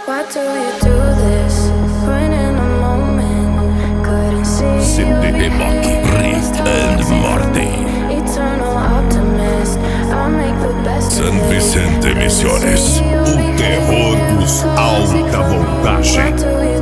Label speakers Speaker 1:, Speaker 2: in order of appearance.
Speaker 1: Why do you do this? When in a moment couldn't see
Speaker 2: CD Debug, Rick and Morty.
Speaker 1: Eternal optimist, I'll make the best
Speaker 2: San
Speaker 1: of it.
Speaker 2: Vicente Misiones, o terror dos alta voltagem.
Speaker 1: Why do you